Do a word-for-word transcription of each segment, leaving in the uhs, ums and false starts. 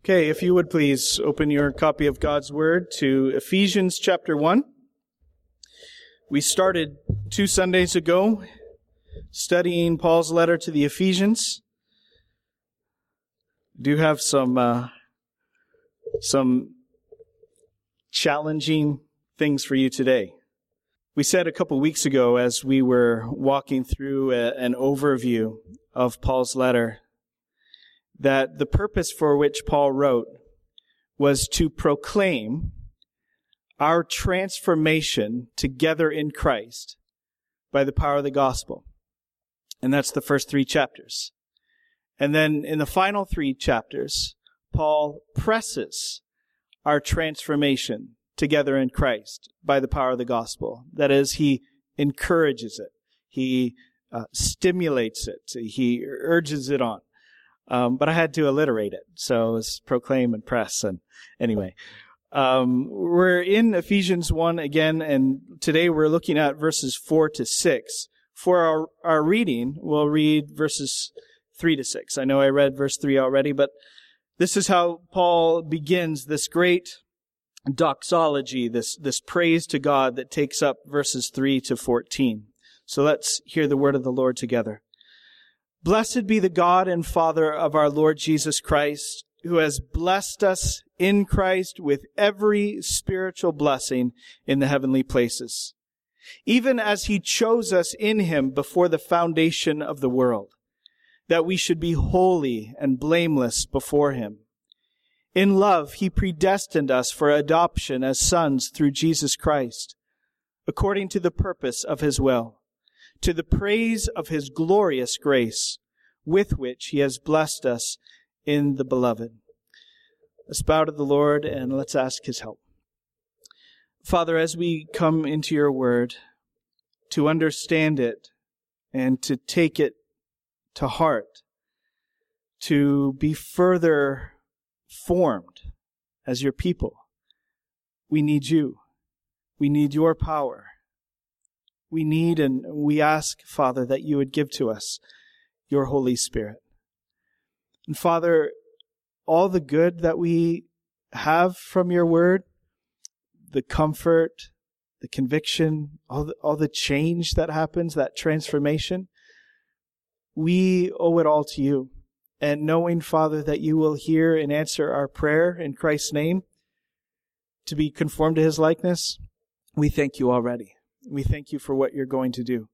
Okay, if you would please open your copy of God's Word to Ephesians chapter one. We started two Sundays ago studying Paul's letter to the Ephesians. I do have some uh, some challenging things for you today. We said a couple weeks ago as we were walking through a, an overview of Paul's letter that the purpose for which Paul wrote was to proclaim our transformation together in Christ by the power of the gospel. And that's the first three chapters. And then in the final three chapters, Paul presses our transformation together in Christ by the power of the gospel. That is, he encourages it. He uh, stimulates it. He urges it on. Um, but I had to alliterate it. So it was proclaim and press. And anyway, um, we're in Ephesians one again, and today we're looking at verses four to six. For our, our reading, we'll read verses three to six. I know I read verse three already, but this is how Paul begins this great doxology, this, this praise to God that takes up verses three to fourteen. So let's hear the word of the Lord together. Blessed be the God and Father of our Lord Jesus Christ, who has blessed us in Christ with every spiritual blessing in the heavenly places, even as he chose us in him before the foundation of the world, that we should be holy and blameless before him. In love, he predestined us for adoption as sons through Jesus Christ, according to the purpose of his will, to the praise of his glorious grace, with which he has blessed us in the beloved. Let's bow to the Lord and let's ask his help. Father, as we come into your word to understand it and to take it to heart, to be further formed as your people, we need you. We need your power. We need and we ask, Father, that you would give to us your Holy Spirit. And Father, all the good that we have from your word, the comfort, the conviction, all the, all the change that happens, that transformation, we owe it all to you. And knowing, Father, that you will hear and answer our prayer in Christ's name to be conformed to his likeness, we thank you already. We thank you for what you're going to do.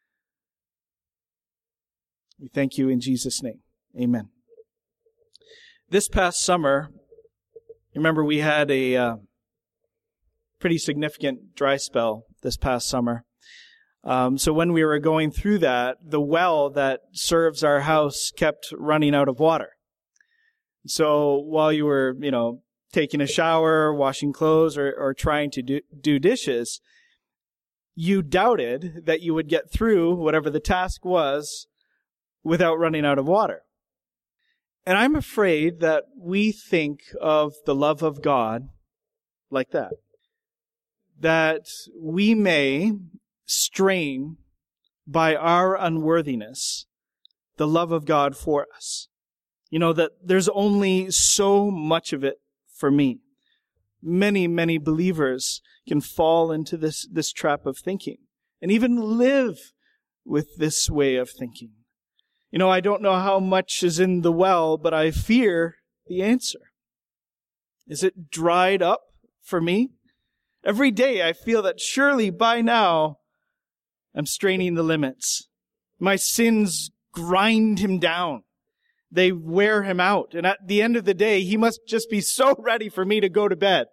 We thank you in Jesus' name. Amen. This past summer, remember we had a uh, pretty significant dry spell this past summer. Um, so when we were going through that, the well that serves our house kept running out of water. So while you were, you know, taking a shower, washing clothes, or, or trying to do, do dishes, you doubted that you would get through whatever the task was without running out of water. And I'm afraid that we think of the love of God like that. That we may strain by our unworthiness the love of God for us. You know, that there's only so much of it for me. Many, many believers can fall into this, this trap of thinking and even live with this way of thinking. You know, I don't know how much is in the well, but I fear the answer. Is it dried up for me? Every day I feel that surely by now I'm straining the limits. My sins grind him down. They wear him out. And at the end of the day, he must just be so ready for me to go to bed.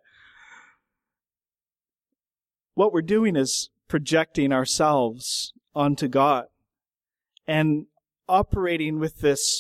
What we're doing is projecting ourselves onto God and operating with this,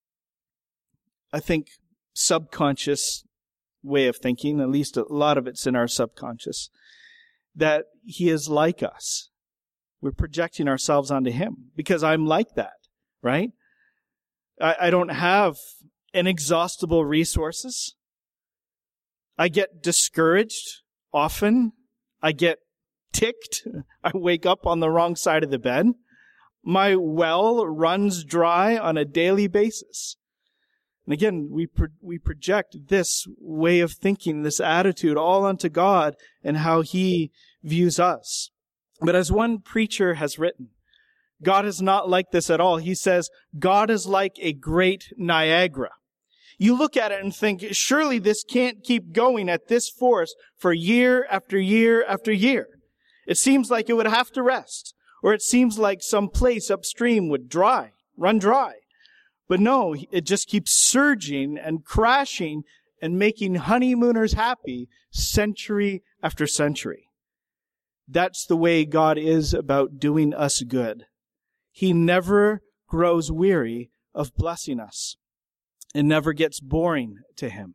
I think, subconscious way of thinking, at least a lot of it's in our subconscious, that he is like us. We're projecting ourselves onto him because I'm like that, right? I, I don't have inexhaustible resources. I get discouraged often. I get ticked. I wake up on the wrong side of the bed. My well runs dry on a daily basis. And again, we pro- we project this way of thinking, this attitude all onto God and how He views us. But as one preacher has written, God is not like this at all. He says, God is like a great Niagara. You look at it and think, surely this can't keep going at this force for year after year after year. It seems like it would have to rest, or it seems like some place upstream would dry, run dry. But no, it just keeps surging and crashing and making honeymooners happy century after century. That's the way God is about doing us good. He never grows weary of blessing us. It never gets boring to Him.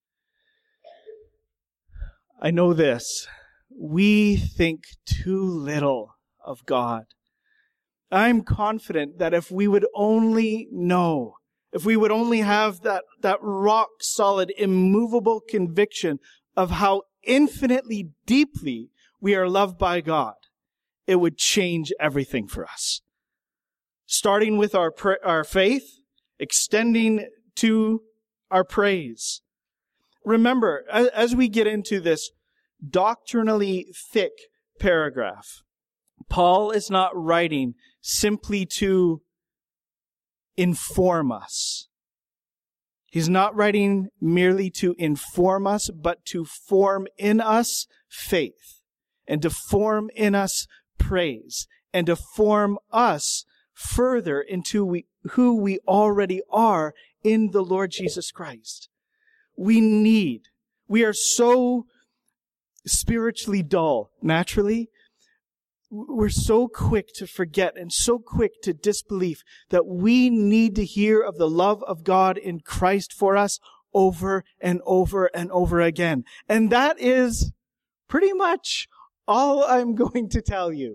I know this. We think too little of God. I'm confident that if we would only know, if we would only have that, that rock solid, immovable conviction of how infinitely deeply we are loved by God, it would change everything for us. Starting with our, our faith, extending to our praise. Remember, as we get into this doctrinally thick paragraph, Paul is not writing simply to inform us. He's not writing merely to inform us, but to form in us faith, and to form in us praise, and to form us further into we, who we already are in the Lord Jesus Christ. We need, we are so spiritually dull, naturally. We're so quick to forget and so quick to disbelief that we need to hear of the love of God in Christ for us over and over and over again. And that is pretty much all I'm going to tell you.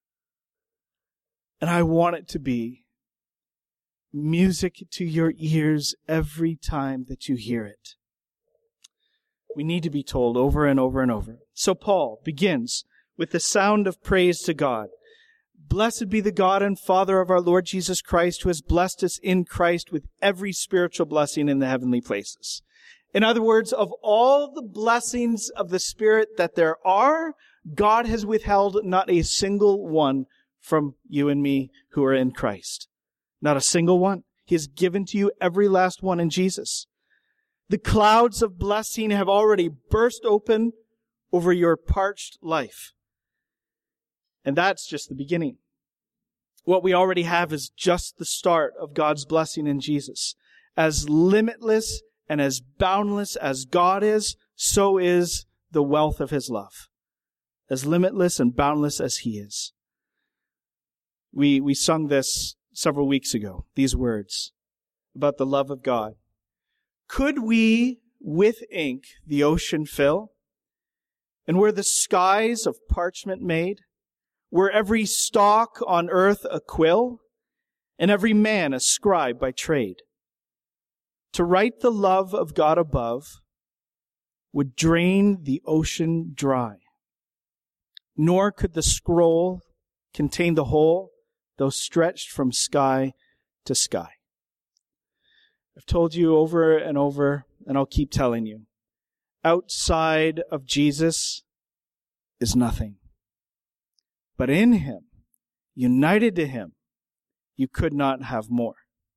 And I want it to be music to your ears every time that you hear it. We need to be told over and over and over. So Paul begins with the sound of praise to God. Blessed be the God and Father of our Lord Jesus Christ, who has blessed us in Christ with every spiritual blessing in the heavenly places. In other words, of all the blessings of the Spirit that there are, God has withheld not a single one from you and me who are in Christ. Not a single one. He has given to you every last one in Jesus. The clouds of blessing have already burst open over your parched life. And that's just the beginning. What we already have is just the start of God's blessing in Jesus. As limitless and as boundless as God is, so is the wealth of His love. As limitless and boundless as He is. We, we sung this several weeks ago, these words about the love of God. Could we with ink the ocean fill? And were the skies of parchment made? Were every stalk on earth a quill? And every man a scribe by trade? To write the love of God above would drain the ocean dry. Nor could the scroll contain the whole, though stretched from sky to sky. I've told you over and over, and I'll keep telling you. Outside of Jesus is nothing. But in Him, united to Him, you could not have more.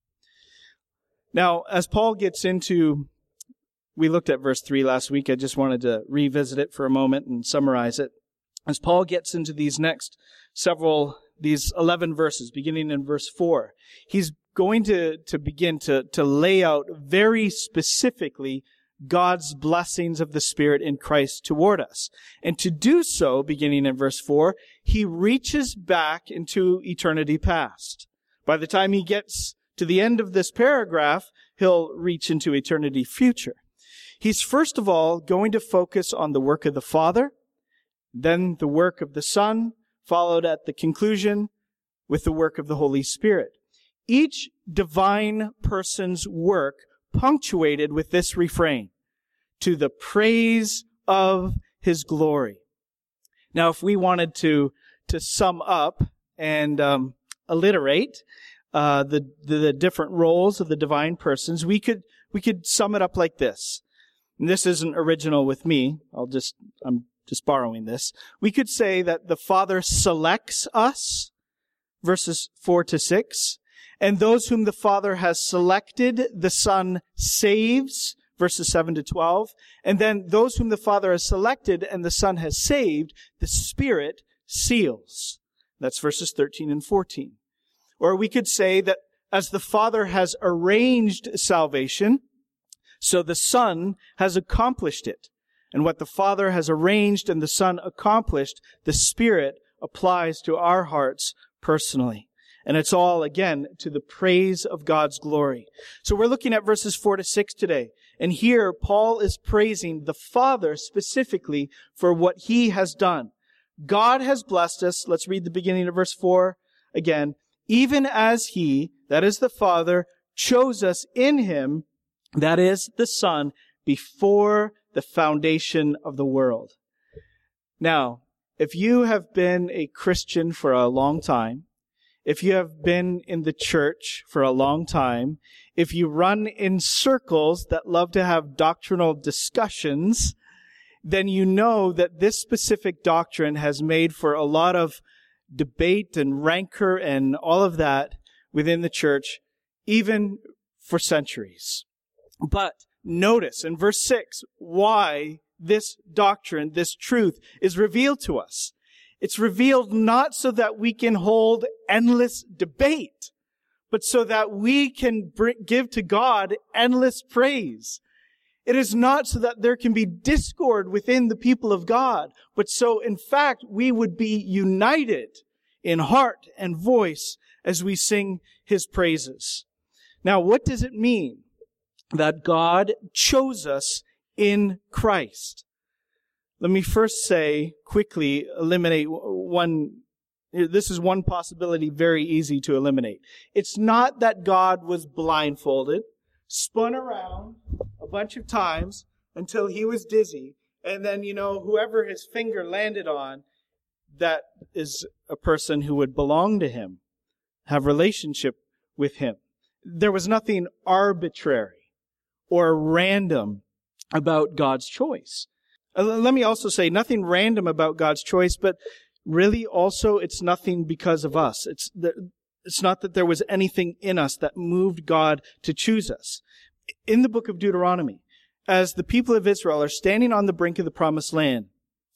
Now, as Paul gets into, we looked at verse three last week. I just wanted to revisit it for a moment and summarize it. As Paul gets into these next several, these eleven verses, beginning in verse four, he's going to, to begin to, to lay out very specifically God's blessings of the Spirit in Christ toward us. And to do so, beginning in verse four, he reaches back into eternity past. By the time he gets to the end of this paragraph, he'll reach into eternity future. He's first of all going to focus on the work of the Father, then the work of the Son, followed at the conclusion with the work of the Holy Spirit. Each divine person's work punctuated with this refrain, to the praise of His glory. Now, if we wanted to, to sum up and um, alliterate uh, the, the the different roles of the divine persons, we could We could sum it up like this. And this isn't original with me. I'll just, I'm just borrowing this. We could say that the Father selects us, verses four to six, and those whom the Father has selected, the Son saves, verses seven to twelve, and then those whom the Father has selected and the Son has saved, the Spirit seals. That's verses thirteen and fourteen. Or we could say that as the Father has arranged salvation, so the Son has accomplished it. And what the Father has arranged and the Son accomplished, the Spirit applies to our hearts personally. And it's all, again, to the praise of God's glory. So we're looking at verses four to six today. And here, Paul is praising the Father specifically for what He has done. God has blessed us. Let's read the beginning of verse four again. Even as He, that is the Father, chose us in Him, that is the Son, before the foundation of the world. Now, if you have been a Christian for a long time, if you have been in the church for a long time, if you run in circles that love to have doctrinal discussions, then you know that this specific doctrine has made for a lot of debate and rancor and all of that within the church, even for centuries. But notice in verse six why this doctrine, this truth, is revealed to us. It's revealed not so that we can hold endless debate, but so that we can bring, give to God endless praise. It is not so that there can be discord within the people of God, but so, in fact, we would be united in heart and voice as we sing His praises. Now, what does it mean that God chose us in Christ? Let me first say, quickly eliminate one, this is one possibility very easy to eliminate. It's not that God was blindfolded, spun around a bunch of times until He was dizzy, and then, you know, whoever His finger landed on, that is a person who would belong to Him, have relationship with Him. There was nothing arbitrary or random about God's choice. Let me also say, nothing random about God's choice, but really also it's nothing because of us. It's the, it's not that there was anything in us that moved God to choose us. In the book of Deuteronomy, as the people of Israel are standing on the brink of the promised land,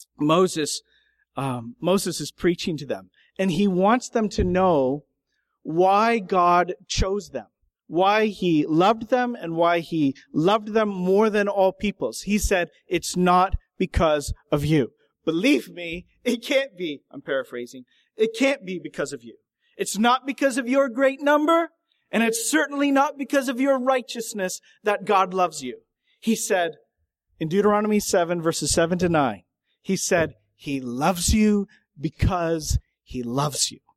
Moses, um, Moses is preaching to them, and he wants them to know why God chose them, why He loved them, and why He loved them more than all peoples. He said, it's not because of you. Believe me, it can't be, I'm paraphrasing, it can't be because of you. It's not because of your great number, and it's certainly not because of your righteousness that God loves you. He said, in Deuteronomy seven, verses seven to nine, He said, He loves you because He loves you.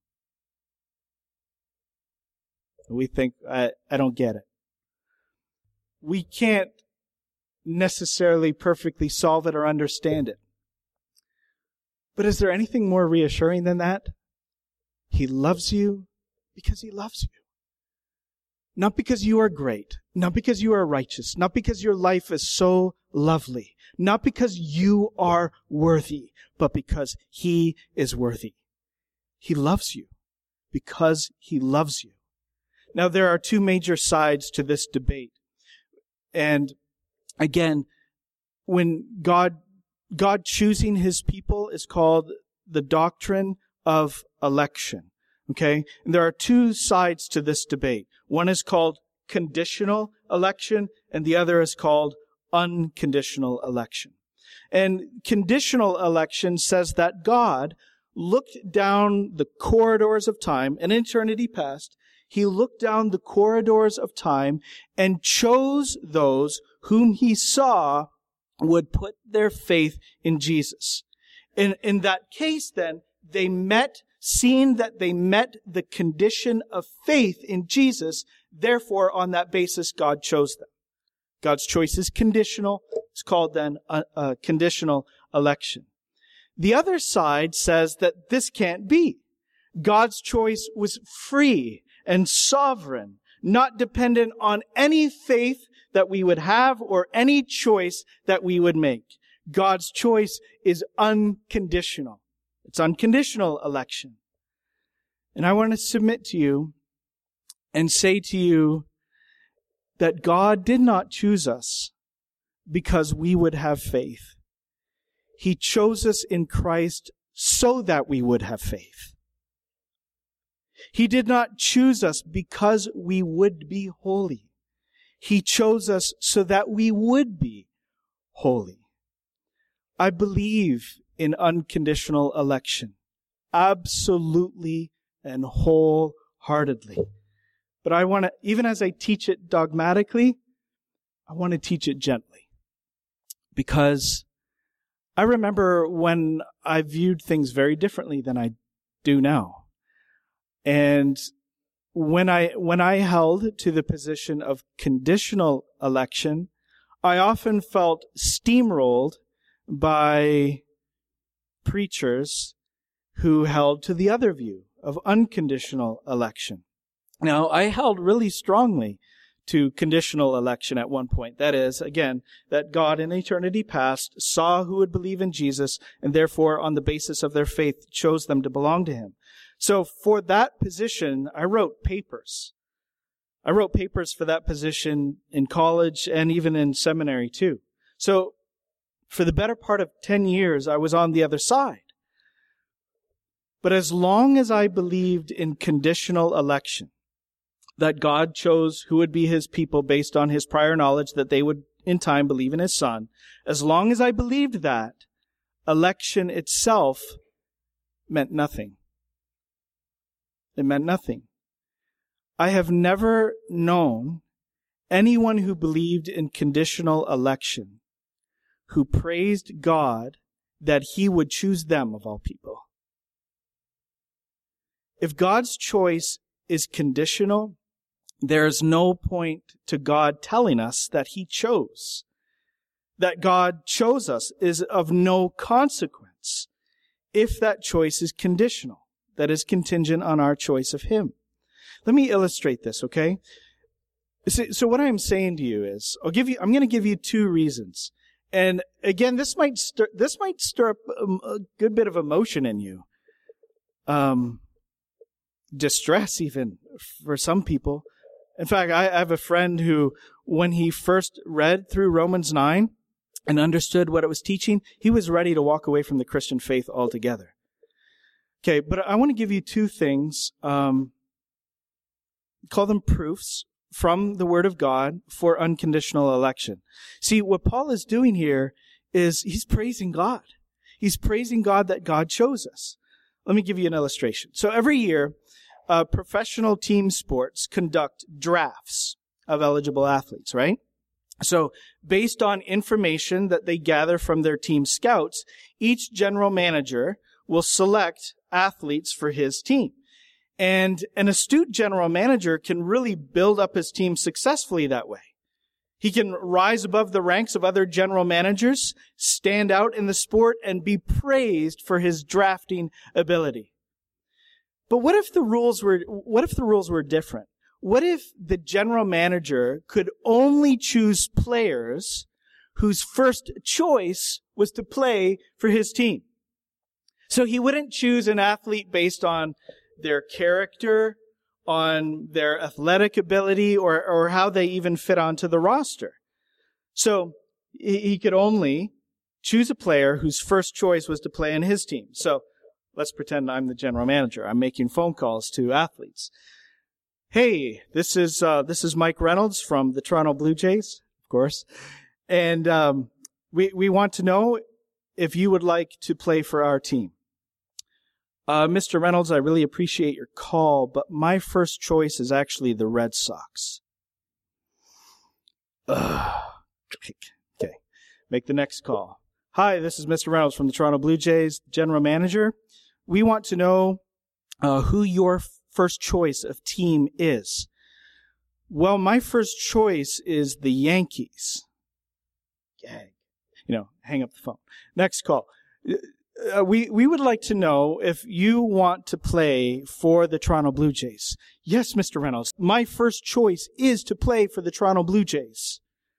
We think, I, I don't get it. We can't necessarily perfectly solve it or understand it. But is there anything more reassuring than that? He loves you because He loves you. Not because you are great, not because you are righteous, not because your life is so lovely, not because you are worthy, but because He is worthy. He loves you because He loves you. Now, there are two major sides to this debate. And again, when God, God choosing His people is called the doctrine of election. Okay? And there are two sides to this debate. One is called conditional election, and the other is called unconditional election. And conditional election says that God looked down the corridors of time, in eternity past, He looked down the corridors of time and chose those whom He saw would put their faith in Jesus. In, in that case, then, they met, seeing that they met the condition of faith in Jesus. Therefore, on that basis, God chose them. God's choice is conditional. It's called then a, a conditional election. The other side says that this can't be. God's choice was free and sovereign, not dependent on any faith that we would have or any choice that we would make. God's choice is unconditional. It's unconditional election. And I want to submit to you and say to you that God did not choose us because we would have faith. He chose us in Christ so that we would have faith. He did not choose us because we would be holy. He chose us so that we would be holy. I believe in unconditional election, absolutely and wholeheartedly. But I want to, even as I teach it dogmatically, I want to teach it gently. Because I remember when I viewed things very differently than I do now. And when I, when I held to the position of conditional election, I often felt steamrolled by preachers who held to the other view of unconditional election. Now, I held really strongly to conditional election at one point. That is, again, that God in eternity past saw who would believe in Jesus and therefore on the basis of their faith chose them to belong to him. So for that position, I wrote papers. I wrote papers for that position in college and even in seminary too. So for the better part of ten years, I was on the other side. But as long as I believed in conditional election, that God chose who would be his people based on his prior knowledge that they would in time believe in his Son, as long as I believed that, election itself meant nothing. It meant nothing. I have never known anyone who believed in conditional election who praised God that he would choose them of all people. If God's choice is conditional, there's no point to God telling us that he chose. That God chose us is of no consequence if that choice is conditional, that is contingent on our choice of him. Let me illustrate this, okay? So, so what I'm saying to you is, I'll give you, I'm going to give you two reasons. And again, this might stir, this might stir up a, a good bit of emotion in you. Um, distress even for some people. In fact, I have a friend who, when he first read through Romans nine and understood what it was teaching, he was ready to walk away from the Christian faith altogether. Okay, but I want to give you two things, um, call them proofs from the Word of God for unconditional election. See, what Paul is doing here is he's praising God. He's praising God that God chose us. Let me give you an illustration. So every year, uh, professional team sports conduct drafts of eligible athletes, right? So based on information that they gather from their team scouts, each general manager will select athletes for his team. And an astute general manager can really build up his team successfully that way. He can rise above the ranks of other general managers, stand out in the sport, and be praised for his drafting ability. But what if the rules were, what if the rules were different? What if the general manager could only choose players whose first choice was to play for his team? So he wouldn't choose an athlete based on their character, on their athletic ability, or, or how they even fit onto the roster. So he could only choose a player whose first choice was to play in his team. So let's pretend I'm the general manager. I'm making phone calls to athletes. Hey, this is uh, this is Mike Reynolds from the Toronto Blue Jays, of course, and um, we we want to know if you would like to play for our team. Uh, Mister Reynolds, I really appreciate your call, but my first choice is actually the Red Sox. Ugh. Okay. Make the next call. Hi, this is Mister Reynolds from the Toronto Blue Jays, general manager. We want to know uh, who your f- first choice of team is. Well, my first choice is the Yankees. Gag. You know, hang up the phone. Next call. Uh, we, we would like to know if you want to play for the Toronto Blue Jays. Yes, Mister Reynolds. My first choice is to play for the Toronto Blue Jays.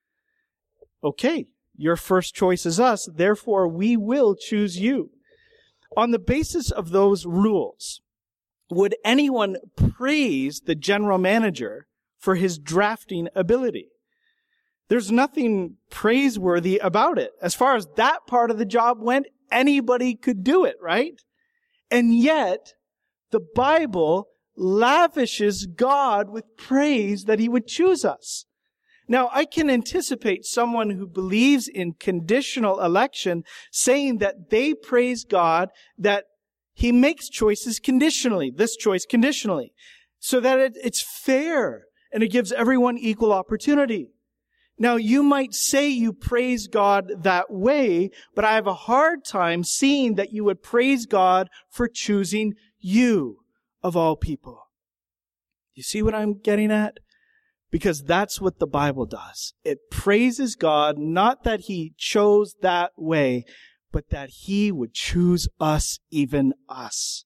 okay, your first choice is us, therefore we will choose you. On the basis of those rules, would anyone praise the general manager for his drafting ability? There's nothing praiseworthy about it. As far as that part of the job went, anybody could do it, right? And yet, the Bible lavishes God with praise that he would choose us. Now, I can anticipate someone who believes in conditional election saying that they praise God that he makes choices conditionally, this choice conditionally, so that it, it's fair and it gives everyone equal opportunity. Now, you might say you praise God that way, but I have a hard time seeing that you would praise God for choosing you of all people. You see what I'm getting at? Because that's what the Bible does. It praises God, not that he chose that way, but that he would choose us, even us.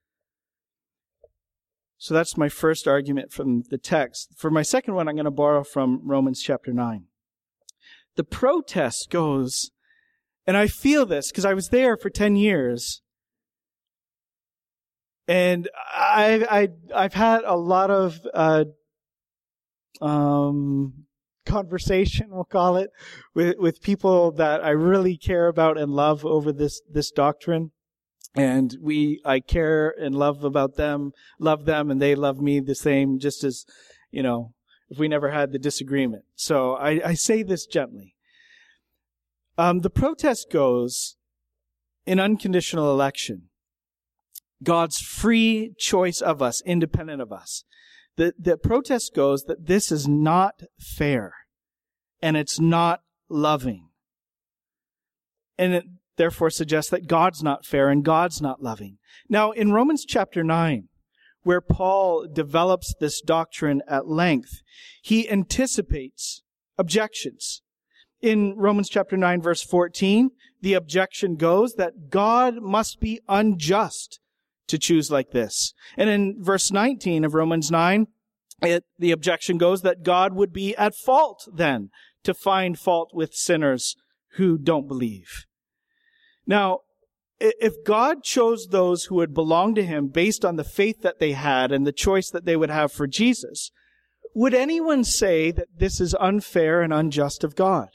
So that's my first argument from the text. For my second one, I'm going to borrow from Romans chapter nine. The protest goes, and I feel this because I was there for ten years. And I, I, I've had a lot of uh, um, conversation, we'll call it, with, with people that I really care about and love over this, this doctrine. And we, I care and love about them, love them, and they love me the same, just as, you know, if we never had the disagreement. So I, I say this gently. Um, the protest goes in unconditional election. God's free choice of us, independent of us. The, the protest goes that this is not fair and it's not loving. And it therefore suggests that God's not fair and God's not loving. Now, in Romans chapter nine, where Paul develops this doctrine at length, he anticipates objections. In Romans chapter nine, verse fourteen, the objection goes that God must be unjust to choose like this. And in verse nineteen of Romans nine, it, the objection goes that God would be at fault then to find fault with sinners who don't believe. Now, if God chose those who would belong to him based on the faith that they had and the choice that they would have for Jesus, would anyone say that this is unfair and unjust of God?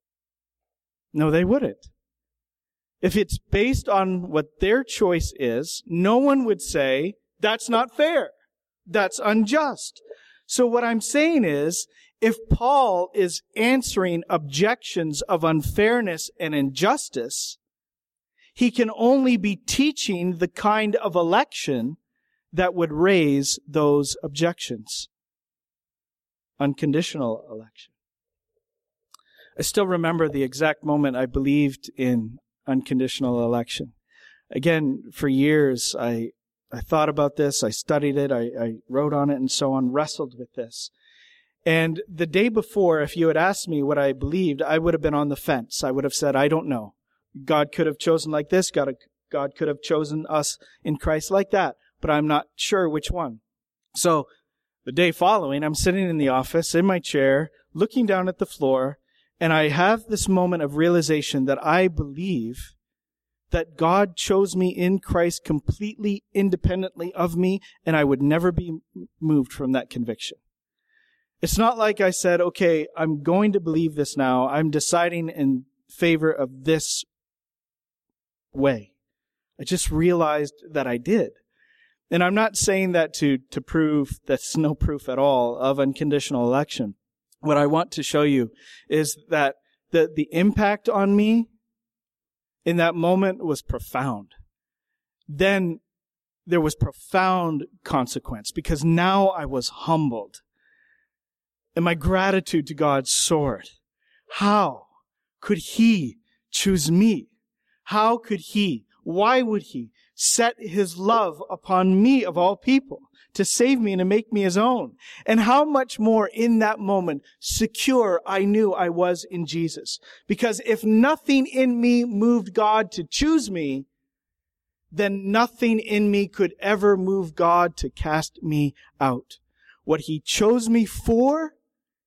No, they wouldn't. If it's based on what their choice is, no one would say, that's not fair. That's unjust. So what I'm saying is, if Paul is answering objections of unfairness and injustice, he can only be teaching the kind of election that would raise those objections. Unconditional election. I still remember the exact moment I believed in unconditional election. Again, for years, I I thought about this, I studied it, I, I wrote on it and so on, wrestled with this. And the day before, if you had asked me what I believed, I would have been on the fence. I would have said, I don't know. God could have chosen like this, God, God could have chosen us in Christ like that, but I'm not sure which one. So the day following, I'm sitting in the office, in my chair, looking down at the floor, and I have this moment of realization that I believe that God chose me in Christ completely independently of me, and I would never be moved from that conviction. It's not like I said, okay, I'm going to believe this now. I'm deciding in favor of this way. I just realized that I did. And I'm not saying that to, to prove that's no proof at all of unconditional election. What I want to show you is that the, the impact on me in that moment was profound. Then there was profound consequence because now I was humbled. And my gratitude to God soared. How could he choose me? How could he, why would he set his love upon me of all people to save me and to make me his own? And how much more in that moment secure I knew I was in Jesus. Because if nothing in me moved God to choose me, then nothing in me could ever move God to cast me out. What he chose me for,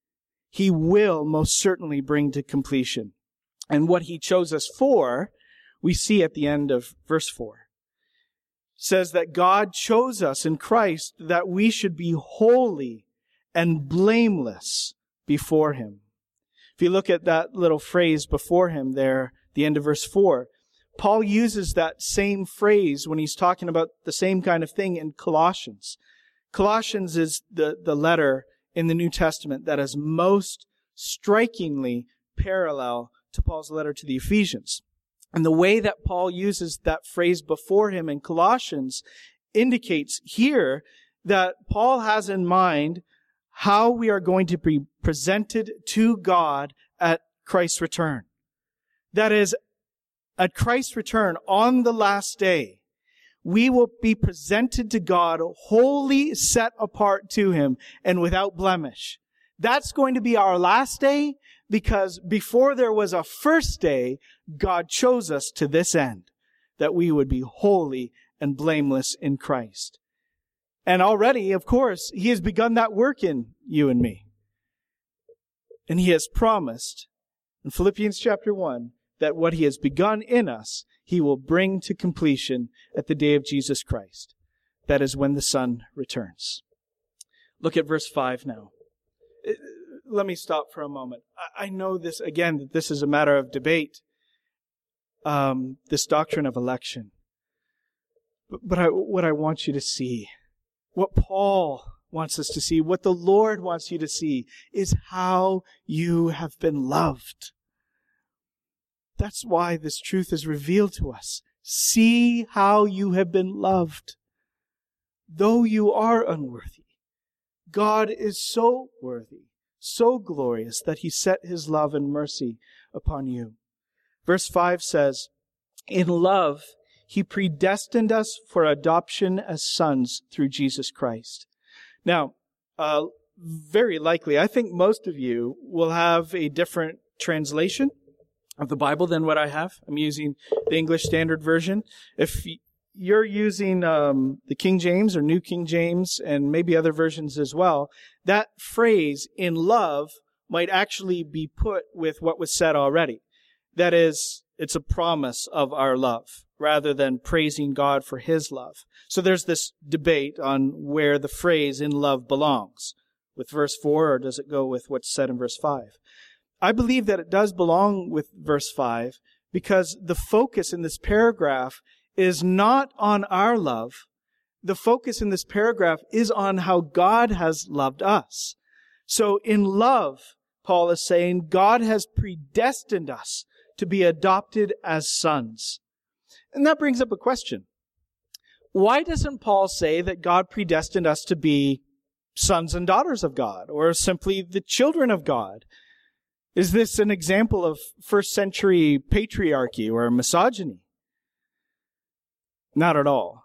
He will most certainly bring to completion. And what he chose us for, we see at the end of verse four. It says that God chose us in Christ that we should be holy and blameless before him. If you look at that little phrase before him there, the end of verse four, Paul uses that same phrase when he's talking about the same kind of thing in Colossians. Colossians is the, the letter in the New Testament that is most strikingly parallel to Paul's letter to the Ephesians. And the way that Paul uses that phrase before him in Colossians indicates here that Paul has in mind how we are going to be presented to God at Christ's return. That is, at Christ's return on the last day, we will be presented to God wholly set apart to him and without blemish. That's going to be our last day because before there was a first day, God chose us to this end, that we would be holy and blameless in Christ. And already, of course, he has begun that work in you and me. And he has promised in Philippians chapter one that what he has begun in us, he will bring to completion at the day of Jesus Christ. That is when the Son returns. Look at verse five now. Let me stop for a moment. I know this, again, that this is a matter of debate, um, this doctrine of election. But, but I, what I want you to see, what Paul wants us to see, what the Lord wants you to see, is how you have been loved. That's why this truth is revealed to us. See how you have been loved. Though you are unworthy, God is so worthy, so glorious that he set his love and mercy upon you. Verse five says, in love, he predestined us for adoption as sons through Jesus Christ. Now, uh, very likely, I think most of you will have a different translation of the Bible than what I have. I'm using the English Standard Version. If you're using um, the King James or New King James and maybe other versions as well, that phrase, in love, might actually be put with what was said already. That is, it's a promise of our love rather than praising God for his love. So there's this debate on where the phrase in love belongs. With verse four, or does it go with what's said in verse five? I believe that it does belong with verse five because the focus in this paragraph is not on our love. The focus in this paragraph is on how God has loved us. So in love, Paul is saying God has predestined us to be adopted as sons. And that brings up a question. Why doesn't Paul say that God predestined us to be sons and daughters of God, or simply the children of God? Is this an example of first century patriarchy or misogyny? Not at all.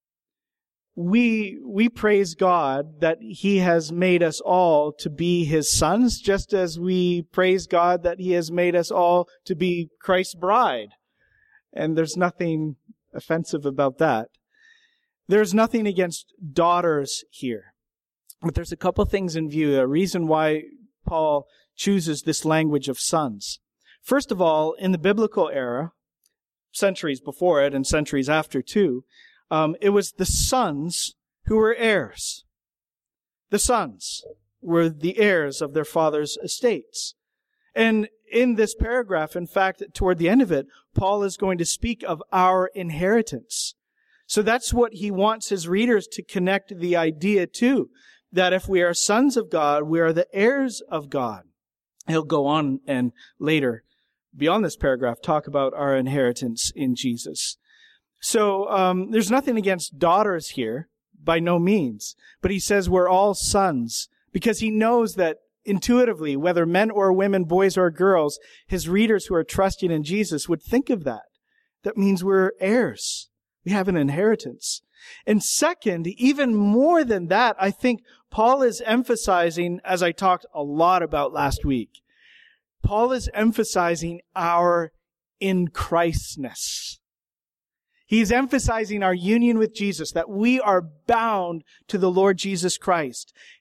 We, we praise God that he has made us all to be his sons, just as we praise God that he has made us all to be Christ's bride. And there's nothing offensive about that. There's nothing against daughters here. But there's a couple things in view, a reason why Paul chooses this language of sons. First of all, in the biblical era, centuries before it and centuries after too, um, it was the sons who were heirs. The sons were the heirs of their father's estates. And in this paragraph, in fact, toward the end of it, Paul is going to speak of our inheritance. So that's what he wants his readers to connect the idea to, that if we are sons of God, we are the heirs of God. He'll go on and later, beyond this paragraph, talk about our inheritance in Jesus. So um, there's nothing against daughters here, by no means. But he says we're all sons, because he knows that intuitively, whether men or women, boys or girls, his readers who are trusting in Jesus would think of that. That means we're heirs. We have an inheritance. And second, even more than that, I think Paul is emphasizing, as I talked a lot about last week, Paul is emphasizing our in Christness. He's emphasizing our union with Jesus, that we are bound to the Lord Jesus Christ.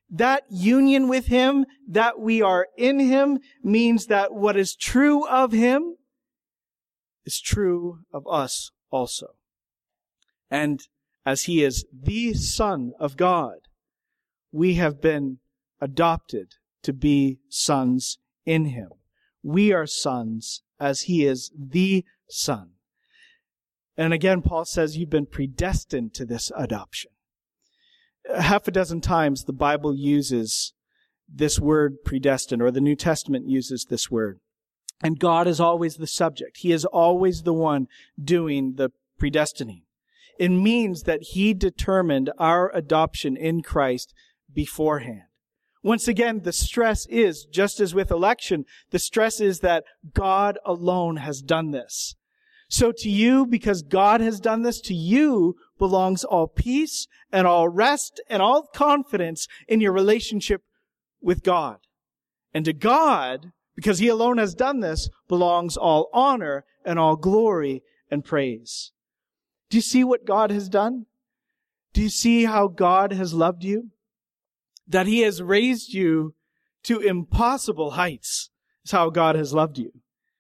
That union with him, that we are in him, means that what is true of him is true of us also. And as he is the Son of God, we have been adopted to be sons in him. We are sons as he is the Son. And again, Paul says you've been predestined to this adoption. Half a dozen times the Bible uses this word predestined, or the New Testament uses this word. And God is always the subject. He is always the one doing the predestining. It means that he determined our adoption in Christ beforehand. Once again, the stress is, just as with election, the stress is that God alone has done this. So to you, because God has done this, to you belongs all peace and all rest and all confidence in your relationship with God. And to God, because he alone has done this, belongs all honor and all glory and praise. Do you see what God has done? Do you see how God has loved you? That he has raised you to impossible heights is how God has loved you.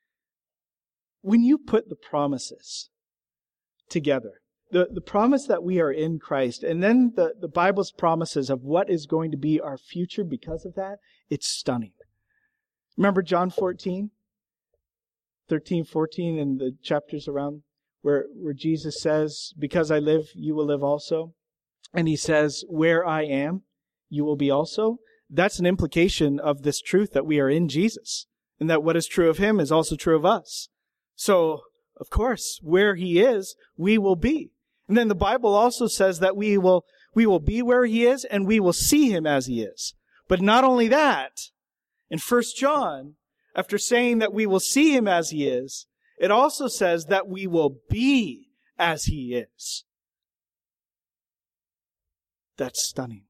When you put the promises together, the, the promise that we are in Christ, and then the, the Bible's promises of what is going to be our future because of that, it's stunning. Remember John fourteen, thirteen, fourteen, and the chapters around where, where Jesus says, because I live, you will live also. And he says, where I am, you will be also. That's an implication of this truth that we are in Jesus, and that what is true of him is also true of us. So, of course, where he is, we will be. And then the Bible also says that we will, we will be where he is, and we will see him as he is. But not only that, in First John, after saying that we will see him as he is, it also says that we will be as he is. That's stunning.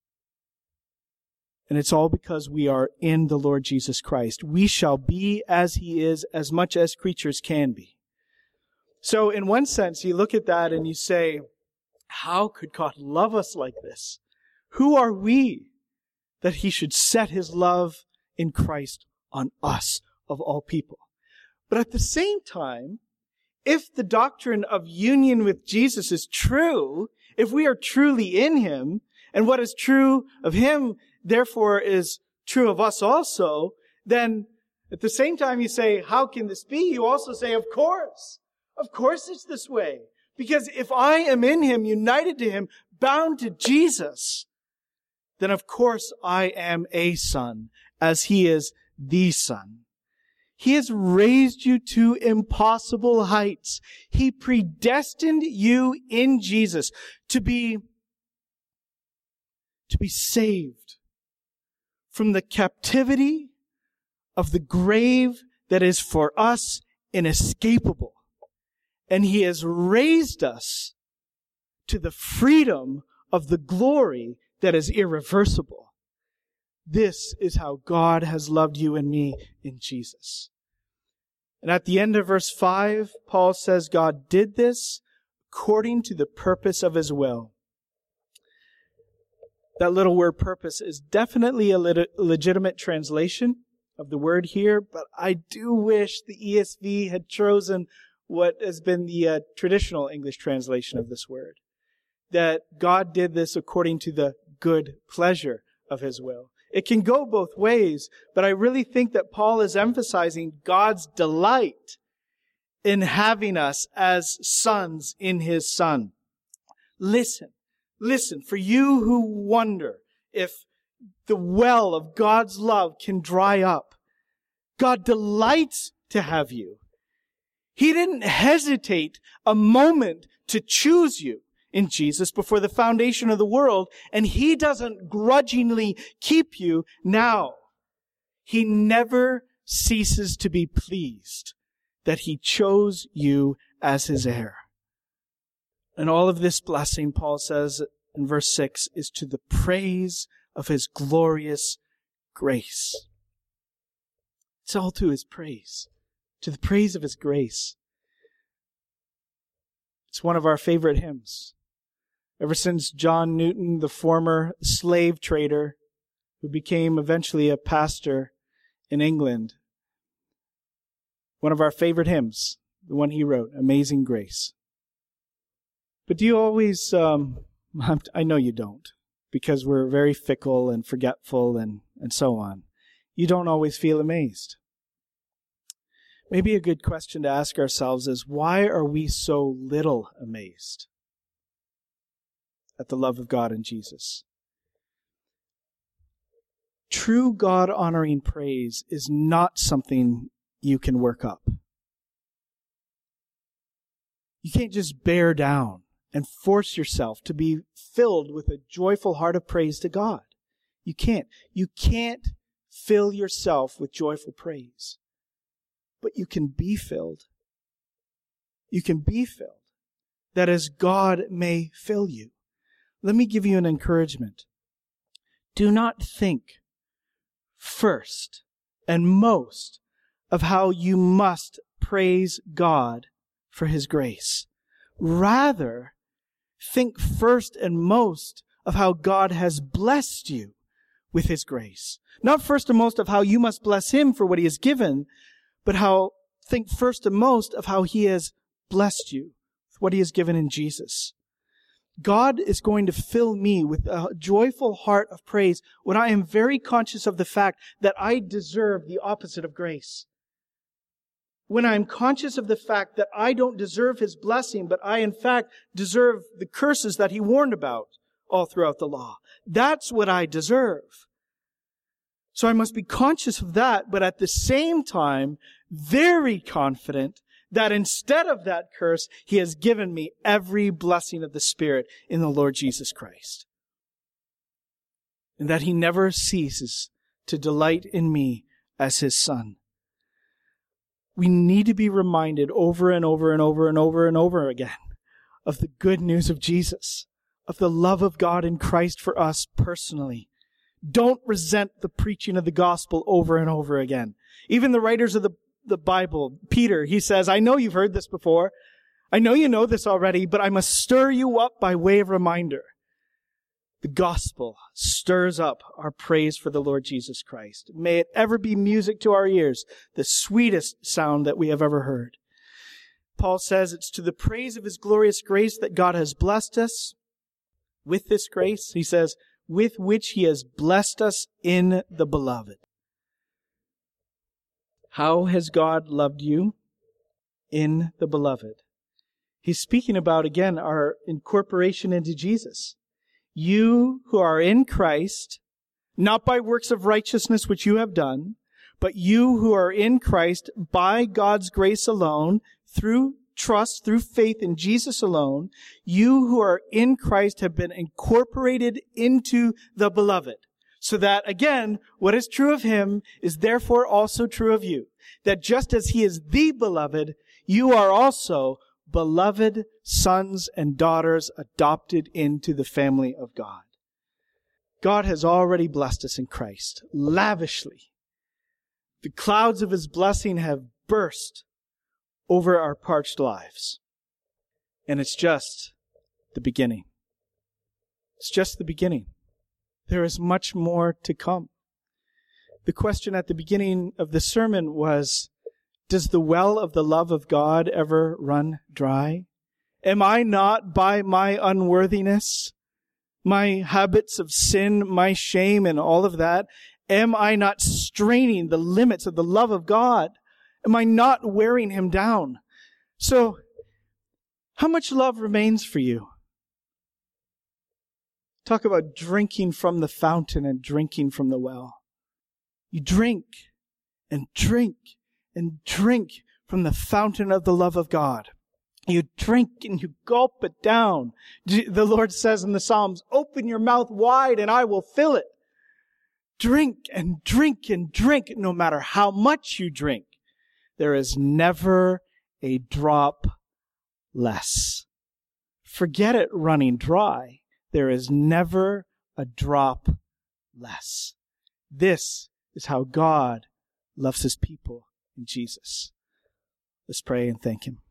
And it's all because we are in the Lord Jesus Christ. We shall be as he is, as much as creatures can be. So in one sense, you look at that and you say, how could God love us like this? Who are we that he should set his love in Christ on us of all people? But at the same time, if the doctrine of union with Jesus is true, if we are truly in him, and what is true of him therefore is true of us also, then at the same time you say, how can this be? You also say, of course. Of course it's this way. Because if I am in him, united to him, bound to Jesus, then of course I am a son, as he is the Son. He has raised you to impossible heights. He predestined you in Jesus to be, to be saved from the captivity of the grave that is for us inescapable. And he has raised us to the freedom of the glory that is irreversible. This is how God has loved you and me in Jesus. And at the end of verse five, Paul says God did this according to the purpose of his will. That little word purpose is definitely a lit- legitimate translation of the word here, but I do wish the E S V had chosen what has been the uh, traditional English translation of this word. That God did this according to the good pleasure of his will. It can go both ways, but I really think that Paul is emphasizing God's delight in having us as sons in his Son. Listen, listen, for you who wonder if the well of God's love can dry up, God delights to have you. He didn't hesitate a moment to choose you in Jesus before the foundation of the world, and he doesn't grudgingly keep you now. He never ceases to be pleased that he chose you as his heir. And all of this blessing, Paul says in verse six, is to the praise of his glorious grace. It's all to his praise, to the praise of his grace. It's one of our favorite hymns. Ever since John Newton, the former slave trader, who became eventually a pastor in England. One of our favorite hymns, the one he wrote, Amazing Grace. But do you always, um, I know you don't, because we're very fickle and forgetful and, and so on. You don't always feel amazed. Maybe a good question to ask ourselves is, why are we so little amazed at the love of God in Jesus? True God-honoring praise is not something you can work up. You can't just bear down and force yourself to be filled with a joyful heart of praise to God. You can't. You can't fill yourself with joyful praise. But you can be filled. You can be filled. That as God may fill you. Let me give you an encouragement. Do not think first and most of how you must praise God for His grace. Rather, think first and most of how God has blessed you with His grace. Not first and most of how you must bless Him for what He has given, but how think first and most of how He has blessed you with what He has given in Jesus. God is going to fill me with a joyful heart of praise when I am very conscious of the fact that I deserve the opposite of grace. When I'm conscious of the fact that I don't deserve His blessing, but I in fact deserve the curses that He warned about all throughout the law. That's what I deserve. So I must be conscious of that, but at the same time, very confident that instead of that curse, He has given me every blessing of the Spirit in the Lord Jesus Christ. And that He never ceases to delight in me as His Son. We need to be reminded over and over and over and over and over again of the good news of Jesus, of the love of God in Christ for us personally. Don't resent the preaching of the gospel over and over again. Even the writers of the, the Bible, Peter, he says, I know you've heard this before. I know you know this already, but I must stir you up by way of reminder. The gospel stirs up our praise for the Lord Jesus Christ. May it ever be music to our ears, the sweetest sound that we have ever heard. Paul says it's to the praise of His glorious grace that God has blessed us. With this grace, he says, with which He has blessed us in the Beloved. How has God loved you? In the Beloved. He's speaking about, again, our incorporation into Jesus. You who are in Christ, not by works of righteousness which you have done, but you who are in Christ by God's grace alone, through trust, through faith in Jesus alone, you who are in Christ have been incorporated into the Beloved. So that, again, what is true of Him is therefore also true of you. That just as He is the Beloved, you are also beloved sons and daughters adopted into the family of God. God has already blessed us in Christ, lavishly. The clouds of His blessing have burst over our parched lives. And it's just the beginning. It's just the beginning. There is much more to come. The question at the beginning of the sermon was, does the well of the love of God ever run dry? Am I not by my unworthiness, my habits of sin, my shame and all of that, am I not straining the limits of the love of God? Am I not wearing Him down? So, how much love remains for you? Talk about drinking from the fountain and drinking from the well. You drink and drink and drink from the fountain of the love of God. You drink and you gulp it down. The Lord says in the Psalms, open your mouth wide and I will fill it. Drink and drink and drink, no matter how much you drink. There is never a drop less. Forget it running dry. There is never a drop less. This is how God loves His people in Jesus. Let's pray and thank Him.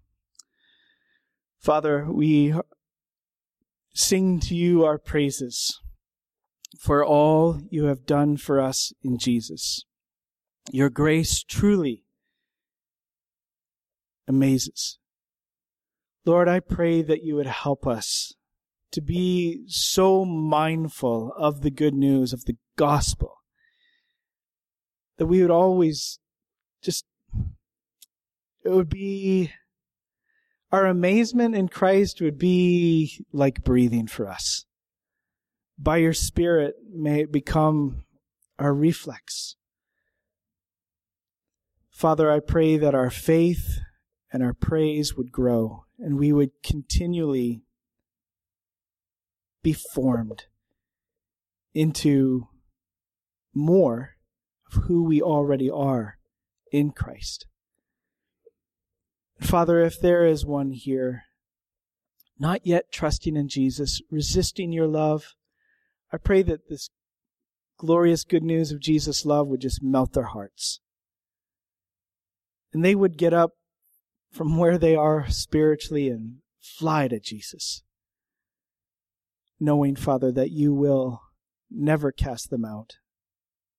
Father, we sing to You our praises. for all you have done for us in Jesus. Your grace truly amazes. Lord, I pray that you would help us to be so mindful of the good news of the gospel, that we would always just, it would be, our amazement in Christ would be like breathing for us. By your Spirit, may it become our reflex. Father, I pray that our faith and our praise would grow, and we would continually be formed into more of who we already are in Christ. Father, if there is one here not yet trusting in Jesus, resisting your love, I pray that this glorious good news of Jesus' love would just melt their hearts. And they would get up from where they are spiritually and fly to Jesus, knowing, Father, that you will never cast them out.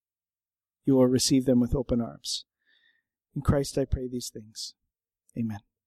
You will receive them with open arms. In Christ I pray these things. Amen.